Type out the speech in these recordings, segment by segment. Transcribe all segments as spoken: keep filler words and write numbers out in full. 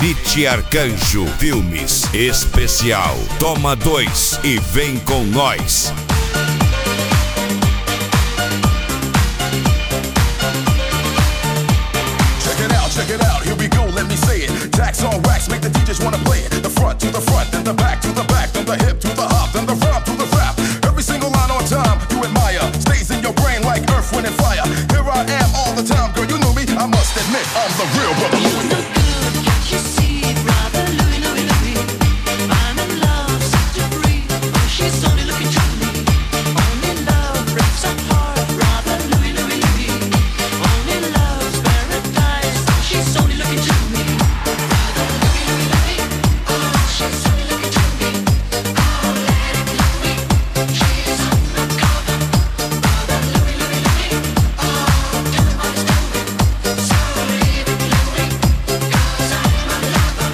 Elite Arcanjo Filmes Especial. Toma dois e vem com nós. Check it out, check it out, here we go, let me say it. Tax on wax, make the D Js wanna play it. The front to the front, then the back to the back, then the hip to the hop, then the rhyme to the rap. Every single line on time, you admire. Stays in your brain like earth, wind, and fire. Here I am all the time, girl, you knew me. I must admit, I'm the real brother Louie. You look good, can't you see, brother Louie, Louie, Louie? I'm in love, such a free. She's only looking to me. Only love breaks our heart, brother Louie, Louie, Louie. Only love's paradise. She's only looking to me. Brother Louie, Louie, Louie. Oh, she's only looking to me. Oh, let it Louie. She's undercover. Brother Louie, Louie, Louie. Oh, tell me what it's doing. So leave it Louie, 'cause I'm a lover.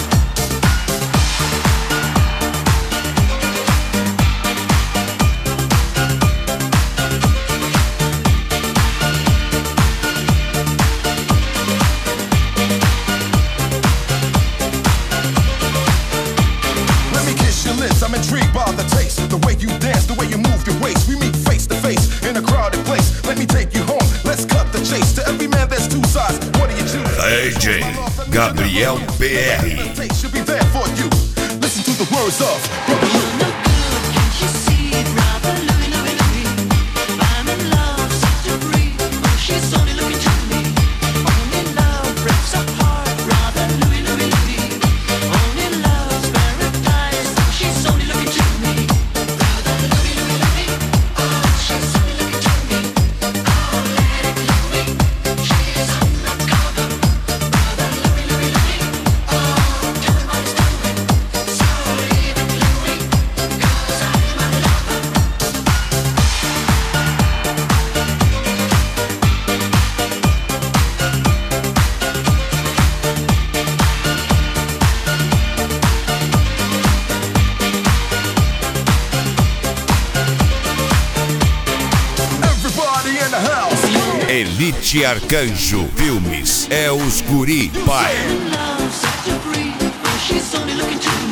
Let me kiss your lips, I'm intrigued by the taste. The way you dance, the way you move your waist. We meet face to face in a crowded place. Let me take you home, let's cut the chase. To every man there's two sides, what do you choose? D J Gabriel P R. The taste should be there for you. Listen to the words of Brother Lou. You look good, can't you see, brother Louie, Louie, Louie? I'm in love, such a free. She's only looking to me. Only love breaks our heart, brother Louie, Louie, Louie. Only love's paradise. She's only looking to me. Brother Louie, Louie, Louie. Oh, she's only looking to me. Oh, let it Louie. She's undercover. Brother Louie, Louie, Louie. Oh, tell me what it's doing. So leave it Louie, 'cause I'm a lover. Everybody in the house. Elite Arcanjo Filmes é os Guri Pai. In love, such a free. She's only looking to me.